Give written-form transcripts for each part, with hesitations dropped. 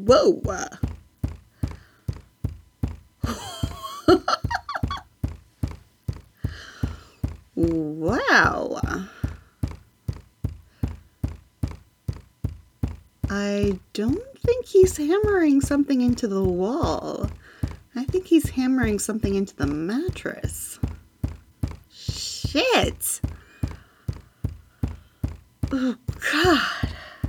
Whoa. Wow. I don't think he's hammering something into the wall. I think he's hammering something into the mattress. Shit. Oh, God.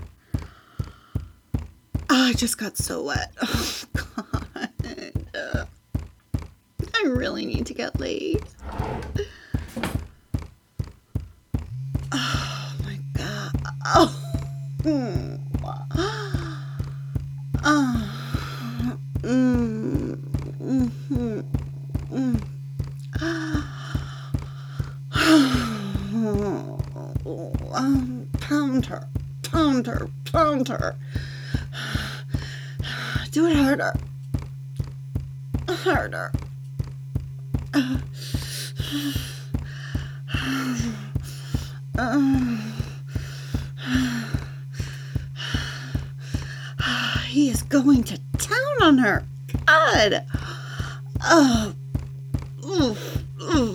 Oh, I just got so wet. Oh, God. I really need to get laid. Oh, my God. Oh. Pound her. Do it harder. Harder. He is going to town on her. God. Oh. Oof.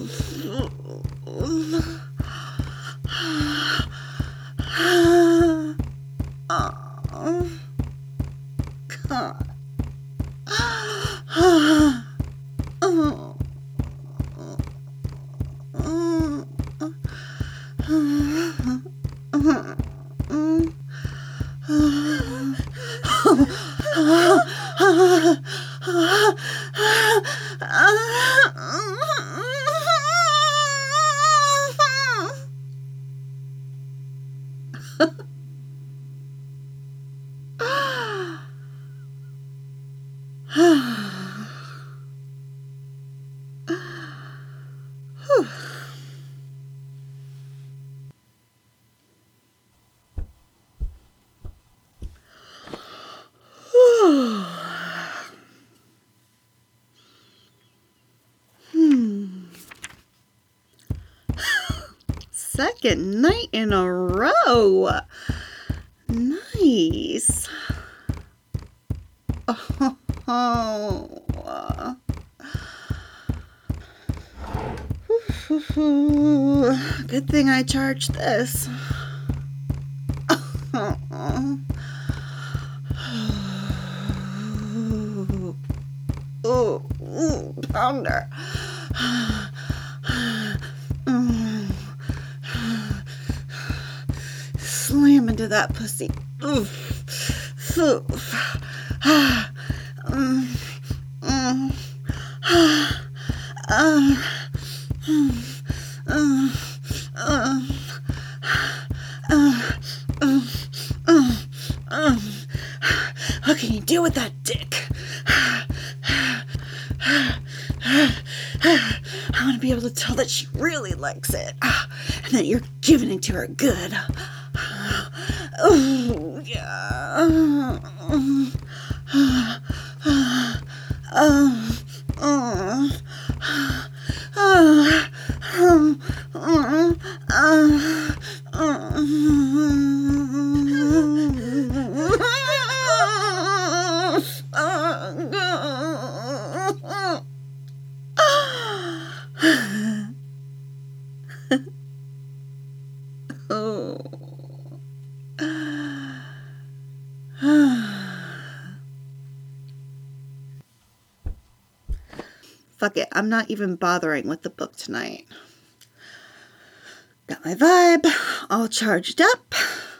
God. Second night in a row. Nice. Good thing I charged this. Pounder. Slam into that pussy. What can you do with that dick? I want to be able to tell that she really likes it, and that you're giving it to her good. Oh, yeah. Fuck it, I'm not even bothering with the book tonight. Got my vibe all charged up.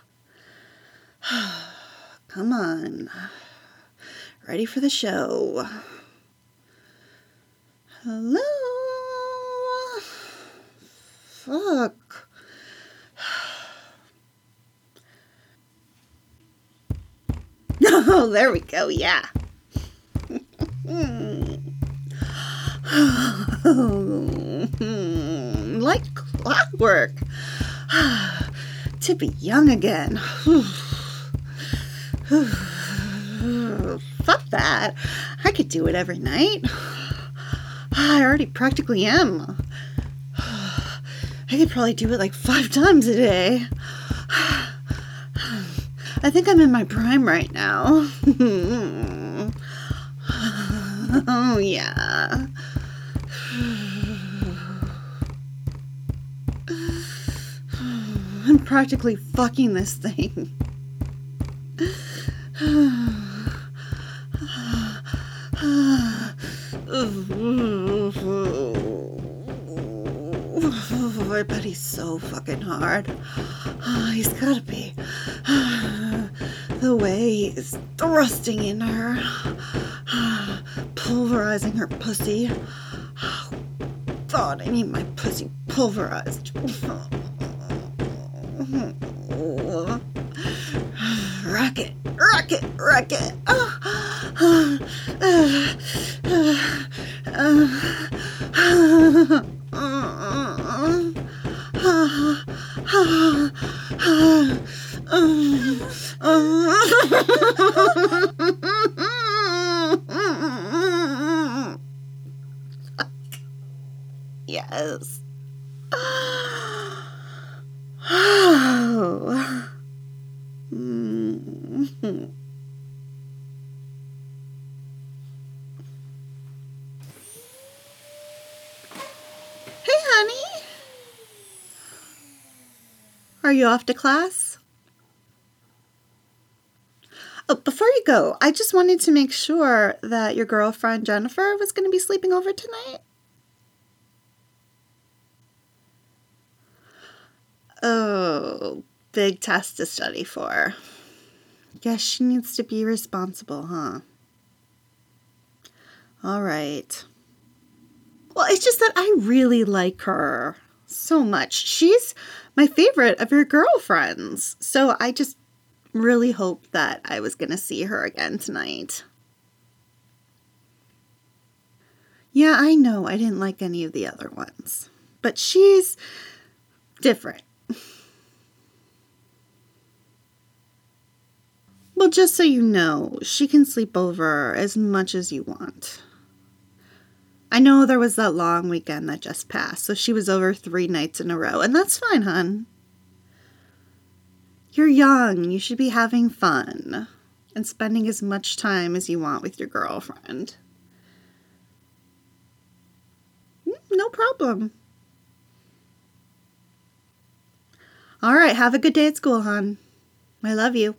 Come on. Ready for the show. Hello? Fuck. Oh, there we go, yeah. Like clockwork. To be young again. Fuck that. I could do it every night. I already practically am. I could probably do it like 5 times a day. I think I'm in my prime right now. Oh, yeah. I'm practically fucking this thing. I bet he's so fucking hard. He's gotta be. The way he's thrusting in her, pulverizing her pussy. God, I need my pussy pulverized. Rocket, rocket, rocket. Yes. Oh. Hey, honey. Are you off to class? Oh, before you go, I just wanted to make sure that your girlfriend Jennifer was going to be sleeping over tonight. Oh, big test to study for. Guess she needs to be responsible, huh? All right. Well, it's just that I really like her so much. She's my favorite of your girlfriends. So I just really hoped that I was going to see her again tonight. Yeah, I know I didn't like any of the other ones, but she's different. Well, just so you know, she can sleep over as much as you want. I know there was that long weekend that just passed, so she was over 3 nights in a row, and that's fine, hon. You're young, you should be having fun and spending as much time as you want with your girlfriend. No problem. All right, have a good day at school, hon. I love you.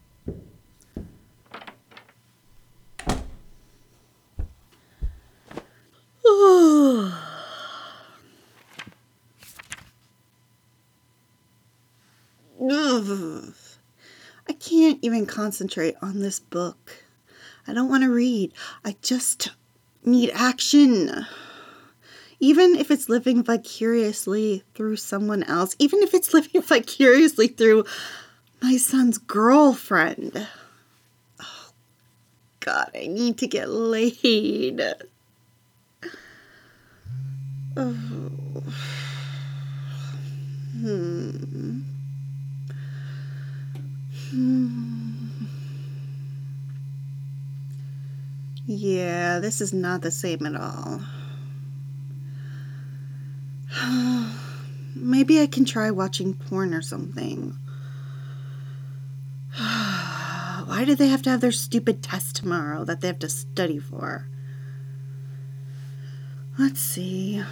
I can't even concentrate on this book. I don't want to read. I just need action. Even if it's living vicariously through someone else. Even if it's living vicariously through my son's girlfriend. Oh, God, I need to get laid. Oh. Yeah, this is not the same at all. Maybe I can try watching porn or something. Why do they have to have their stupid test tomorrow that they have to study for? Let's see.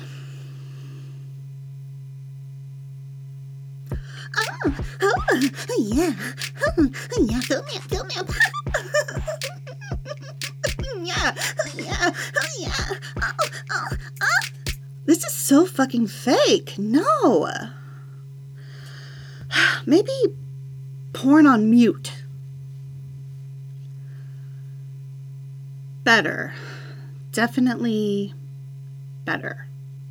Yeah. Yeah, fill me up. Yeah. This is so fucking fake. No. Maybe porn on mute. Better. Definitely better.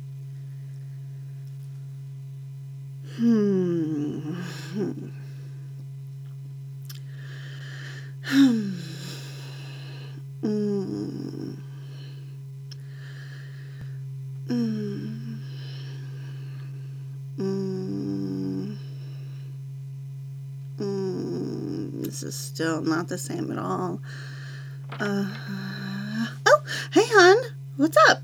This is still not the same at all. Oh, hey, hon. What's up?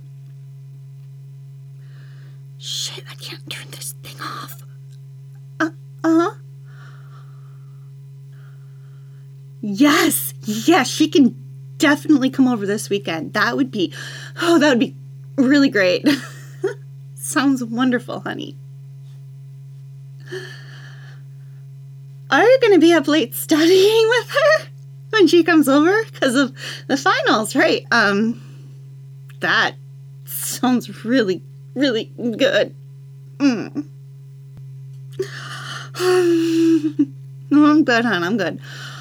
Shit, I can't turn this thing off. Uh-huh. Yes, yes, she can definitely come over this weekend. That would be really great. Sounds wonderful, honey. Are you going to be up late studying with her when she comes over? Because of the finals, right? That sounds really, really good. No, I'm good, hon. I'm good.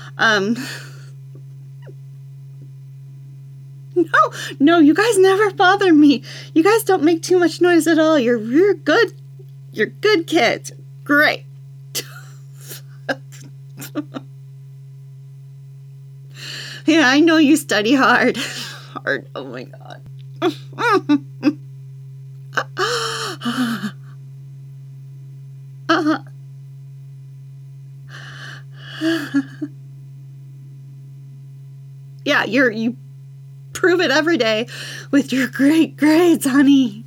No, you guys never bother me. You guys don't make too much noise at all. You're good. You're good kids. Great. Yeah, I know you study hard. Hard. Oh my God. Yeah, you prove it every day with your great grades, honey.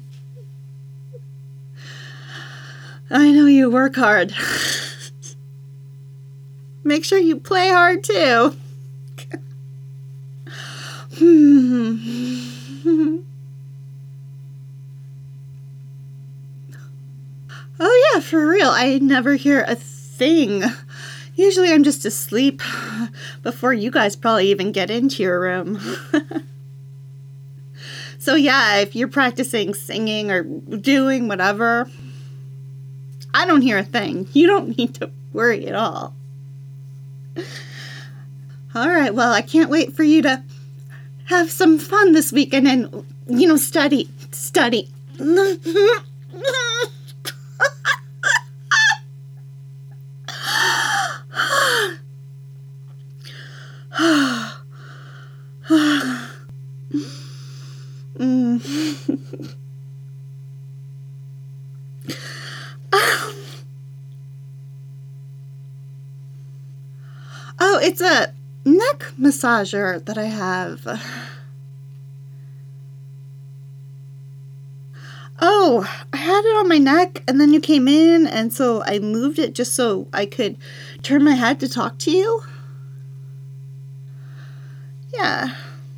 I know you work hard. Make sure you play hard too. Oh yeah, for real. I never hear a thing. Usually I'm just asleep before you guys probably even get into your room. So yeah, if you're practicing singing or doing whatever, I don't hear a thing. You don't need to worry at all. All right, well, I can't wait for you to have some fun this weekend and, study. Oh, it's a neck massager that I have. Oh, I had it on my neck and then you came in and so I moved it just so I could turn my head to talk to you. Yeah.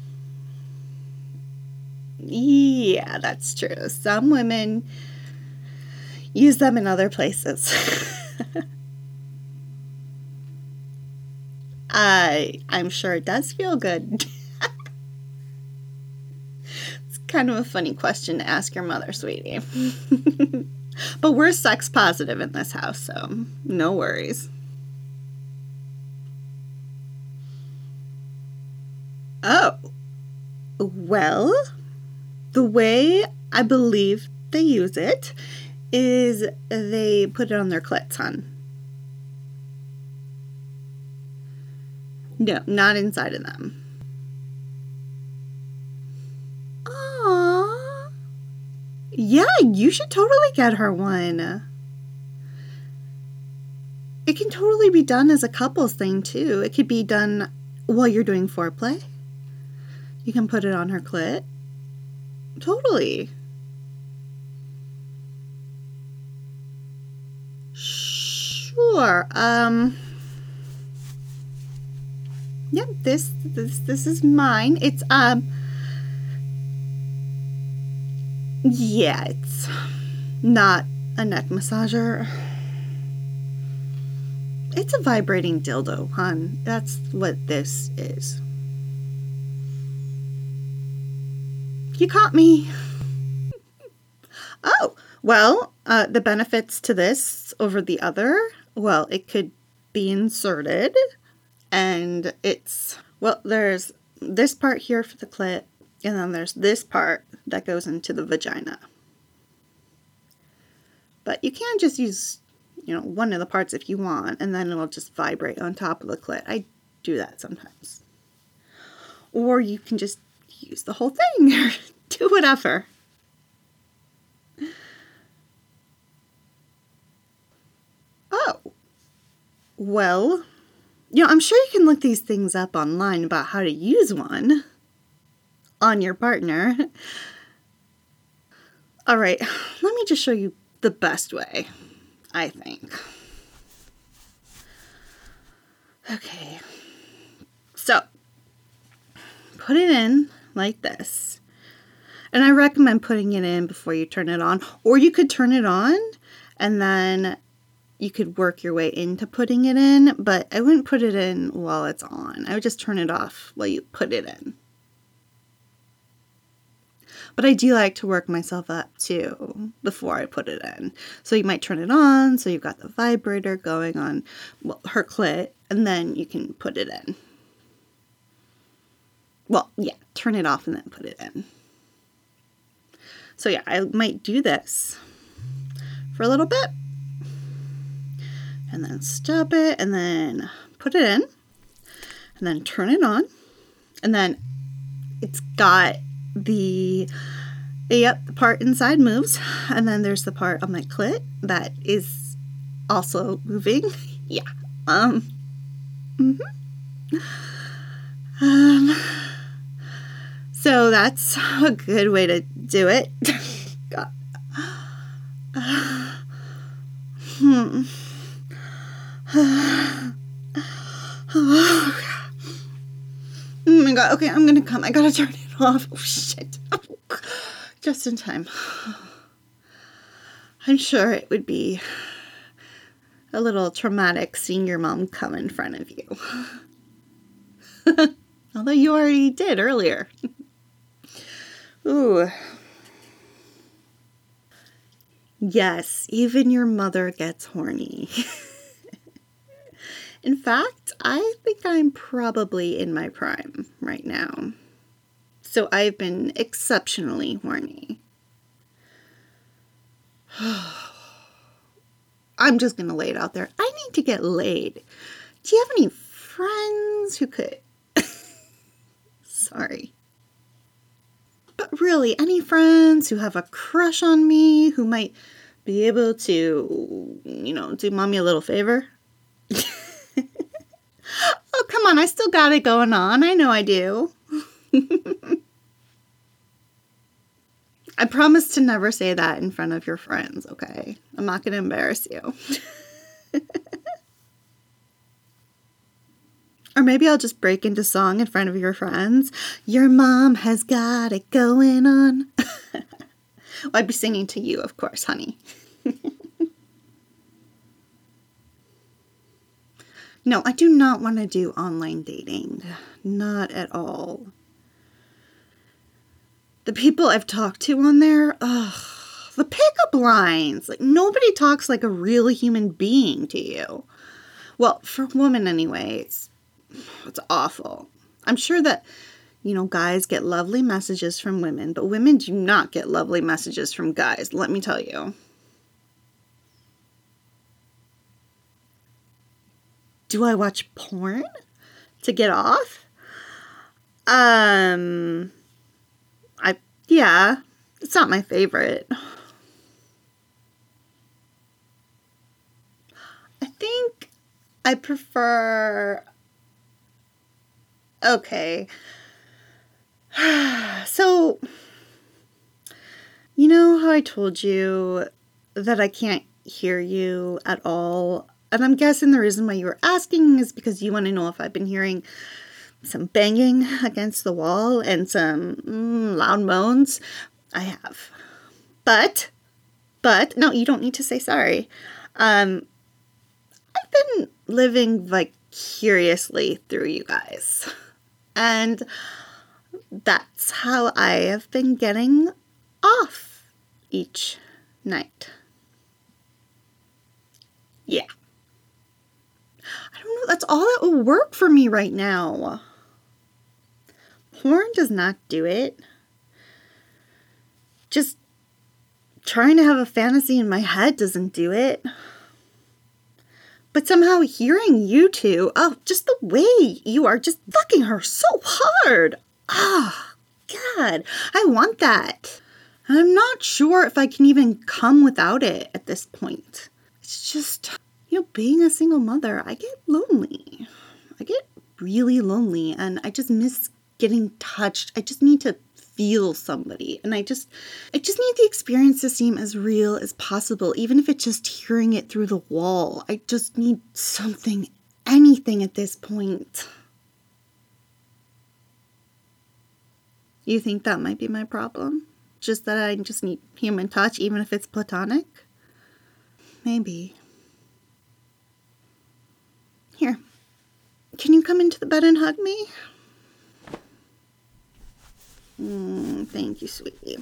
Yeah, that's true. Some women use them in other places. I'm sure it does feel good. It's kind of a funny question to ask your mother, sweetie. But we're sex positive in this house, so no worries. Oh, well, the way I believe they use it is they put it on their clits, hon. No, not inside of them. Aww. Yeah, you should totally get her one. It can totally be done as a couples thing, too. It could be done while you're doing foreplay. You can put it on her clit. Totally. Sure. Yep, this is mine. It's yeah, it's not a neck massager. It's a vibrating dildo, hon. That's what this is. You caught me. Oh, well, the benefits to this over the other, well, it could be inserted. And there's this part here for the clit, and then there's this part that goes into the vagina. But you can just use, one of the parts if you want, and then it'll just vibrate on top of the clit. I do that sometimes. Or you can just use the whole thing, or do whatever. Oh, well, I'm sure you can look these things up online about how to use one on your partner. All right, let me just show you the best way, I think. Okay. So, put it in like this. And I recommend putting it in before you turn it on. Or you could turn it on and then you could work your way into putting it in. But I wouldn't put it in while it's on. I would just turn it off while you put it in. But I do like to work myself up too before I put it in. So you might turn it on, so you've got the vibrator going on her clit, and then you can put it in. Well, yeah, turn it off and then put it in. So yeah, I might do this for a little bit. And then stop it, and then put it in. And then turn it on. And then it's got the part inside moves, and then there's the part on my clit that is also moving. Yeah. So that's a good way to do it. God. Oh my God. Okay, I'm gonna come. I gotta turn it off. Oh shit. Just in time. I'm sure it would be a little traumatic seeing your mom come in front of you. Although you already did earlier. Ooh. Yes, even your mother gets horny. In fact, I think I'm probably in my prime right now. So I've been exceptionally horny. I'm just going to lay it out there. I need to get laid. Do you have any friends who could... Sorry. But really, any friends who have a crush on me, who might be able to, do mommy a little favor? Oh, come on. I still got it going on. I know I do. I promise to never say that in front of your friends, okay? I'm not going to embarrass you. Or maybe I'll just break into song in front of your friends. Your mom has got it going on. Well, I'd be singing to you, of course, honey. No, I do not want to do online dating. Not at all. The people I've talked to on there, the pickup lines. Like, nobody talks like a real human being to you. Well, for women anyway, it's awful. I'm sure that, guys get lovely messages from women, but women do not get lovely messages from guys, let me tell you. Do I watch porn to get off? Yeah, it's not my favorite. I think I prefer... Okay. So, you know how I told you that I can't hear you at all? And I'm guessing the reason why you were asking is because you want to know if I've been hearing some banging against the wall and some loud moans. I have. But, no, you don't need to say sorry. I've been living vicariously through you guys. And that's how I have been getting off each night. Yeah. I don't know, that's all that will work for me right now. Porn does not do it. Just trying to have a fantasy in my head doesn't do it. But somehow hearing you two, just the way you are just fucking her so hard. God, I want that. And I'm not sure if I can even come without it at this point. It's just, being a single mother, I get lonely. I get really lonely, and I just miss getting touched. I just need to feel somebody, and I just need the experience to seem as real as possible, even if it's just hearing it through the wall. I just need something, anything at this point. You think that might be my problem? Just that I just need human touch, even if it's platonic? Maybe. Here. Can you come into the bed and hug me? Thank you, sweetie.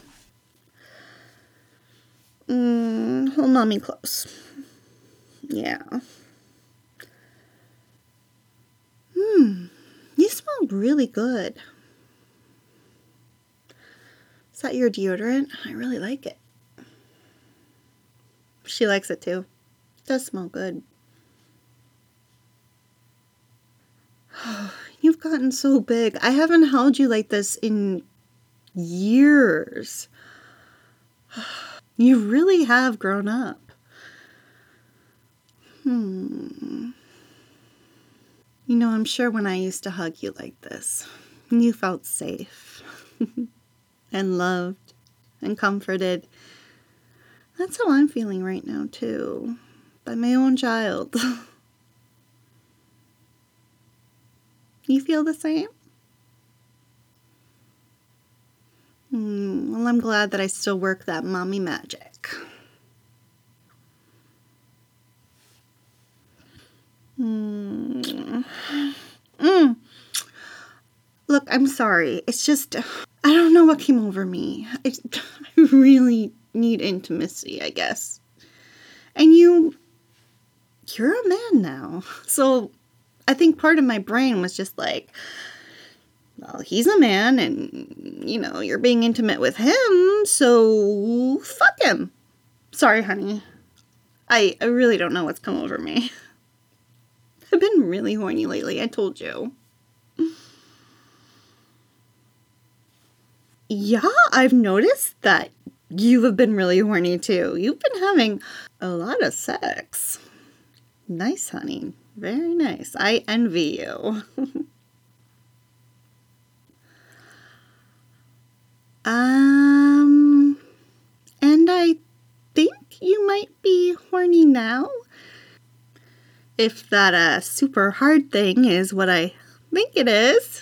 Hold mommy close. Yeah. You smell really good. Is that your deodorant? I really like it. She likes it too. It does smell good. You've gotten so big. I haven't held you like this in years. You really have grown up. You know, I'm sure when I used to hug you like this, you felt safe and loved and comforted. That's how I'm feeling right now, too, by my own child. You feel the same? Well, I'm glad that I still work that mommy magic. Look, I'm sorry. It's just, I don't know what came over me. I really need intimacy, I guess. And you're a man now. So I think part of my brain was just like, well, he's a man and, you know, you're being intimate with him, so fuck him. Sorry, honey. I really don't know what's come over me. I've been really horny lately, I told you. Yeah, I've noticed that you have been really horny too. You've been having a lot of sex. Nice, honey. Very nice. I envy you. And I think you might be horny now. If that super hard thing is what I think it is.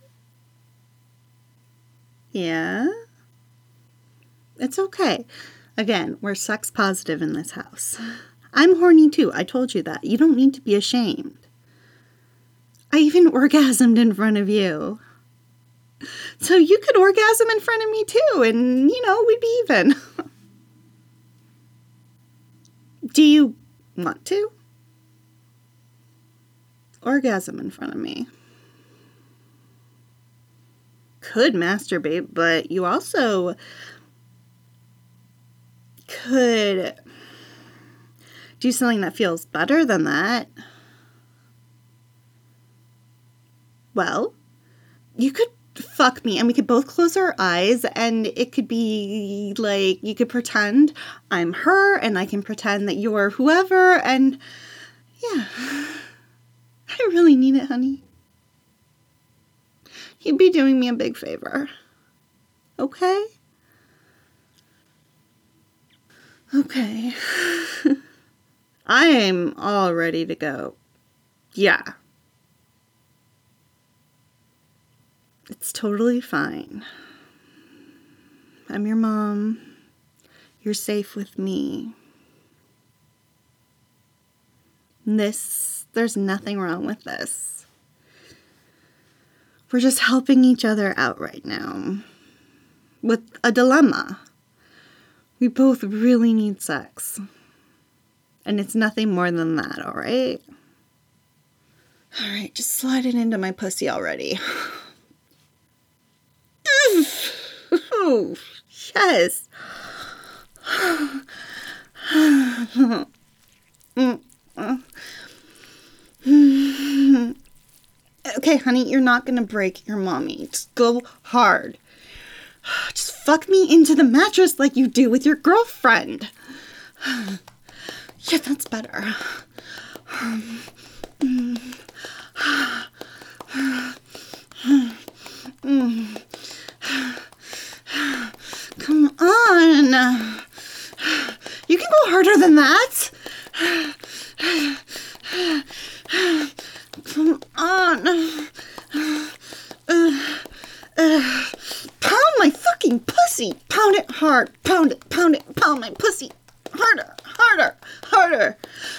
Yeah? It's okay. Again, we're sex positive in this house. I'm horny too. I told you that. You don't need to be ashamed. I even orgasmed in front of you. So you could orgasm in front of me too, and, you know, we'd be even. Do you want to? Orgasm in front of me. Could masturbate, but you also could do something that feels better than that. Well, you could fuck me and we could both close our eyes and it could be like you could pretend I'm her and I can pretend that you're whoever, and yeah, I really need it, honey. You'd be doing me a big favor. Okay? Okay. I'm all ready to go. Yeah. It's totally fine. I'm your mom. You're safe with me. There's nothing wrong with this. We're just helping each other out right now with a dilemma. We both really need sex. And it's nothing more than that, all right? All right, just slide it into my pussy already. Oh, yes. Okay, honey, you're not gonna break your mommy. Just go hard. Just fuck me into the mattress like you do with your girlfriend. Yeah, that's better. Come on. You can go harder than that. Come on. hard. Pound it, pound my pussy. Harder, harder, harder.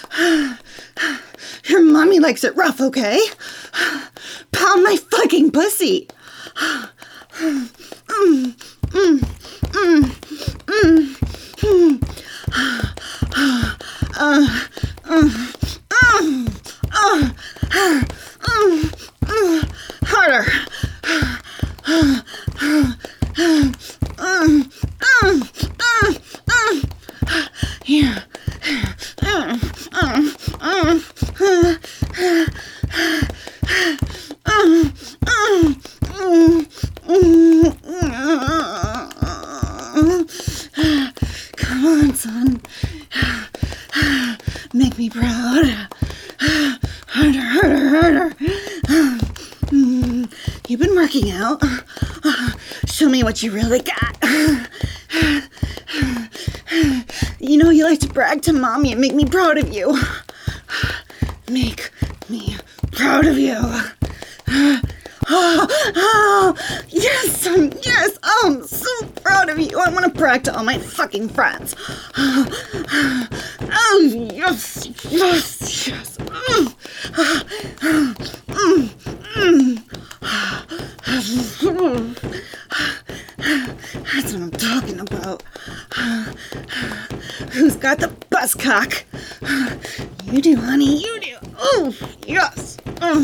Your mommy likes it rough, okay? Pound my fucking pussy. Harder. Here. Come on, son. Make me proud. Harder, harder, harder. You've been working out. Show me what you really got. You know you like to brag to mommy and make me proud of you. Make me proud of you. Yes, son, yes. Oh, I'm so proud of you. I want to brag to all my fucking friends. Oh, yes, yes, yes. That's what I'm talking about. Who's got the best cock? You do, honey, you do. Oh, yes.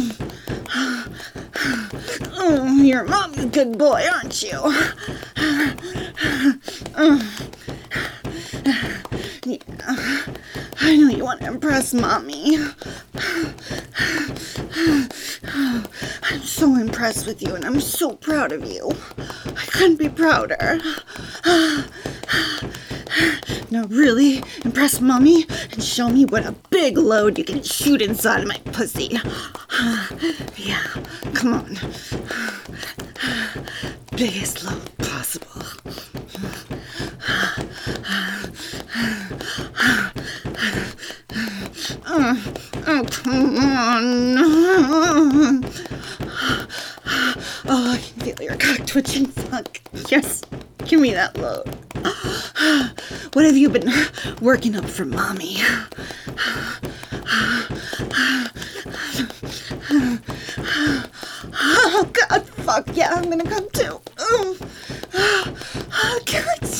Oh, your mom's a good boy, aren't you? Yeah, I know you want to impress mommy. I'm so impressed with you and I'm so proud of you. I couldn't be prouder. Now really impress mommy and show me what a big load you can shoot inside of my pussy. Yeah, come on. Biggest load possible. Oh, come on. Oh, I can feel your cock twitching. Fuck. Yes, give me that load. What have you been working up for mommy? Oh, God, fuck yeah, I'm gonna come too. Oh, God,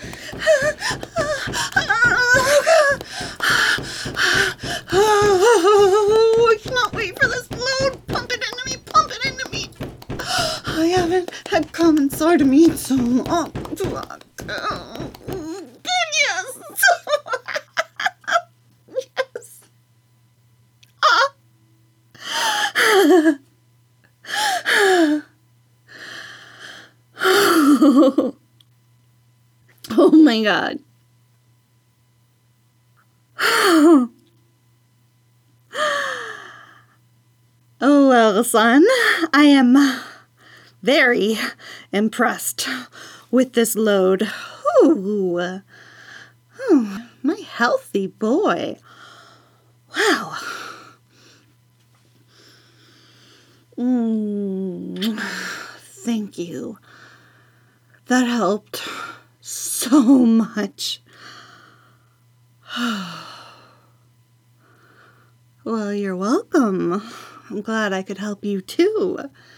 oh, I cannot wait for this load. Pump it into me, pump it into me. I haven't had cum inside of me in so long. Fuck. Oh, yes. Yes. Oh my God. Oh, well, son, I am very impressed with this load. Ooh. Oh, my healthy boy. Wow. Thank you. That helped so much. Well, you're welcome. I'm glad I could help you too.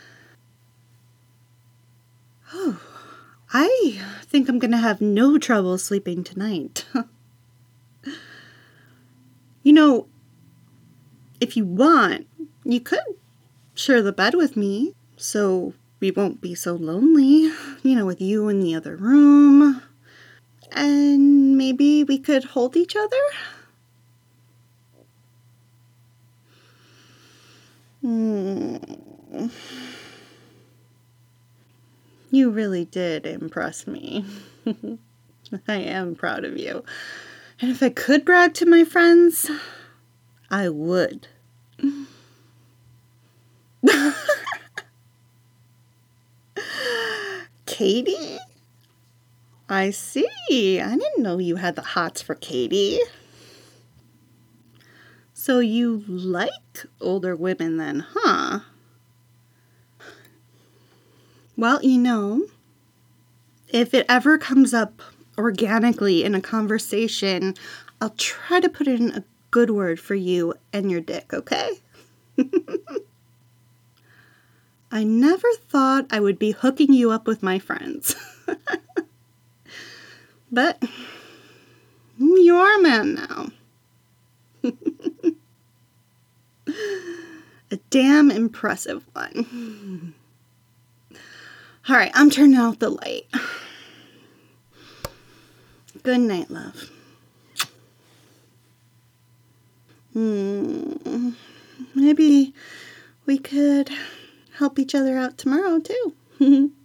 Oh, I think I'm gonna have no trouble sleeping tonight. You know, if you want, you could share the bed with me, so we won't be so lonely, with you in the other room. And maybe we could hold each other? You really did impress me. I am proud of you. And if I could brag to my friends, I would. Katie? I see. I didn't know you had the hots for Katie. So you like older women then, huh? Well, if it ever comes up organically in a conversation, I'll try to put in a good word for you and your dick, okay? I never thought I would be hooking you up with my friends. But you are a man now. A damn impressive one. All right, I'm turning out the light. Good night, love. Maybe we could help each other out tomorrow, too.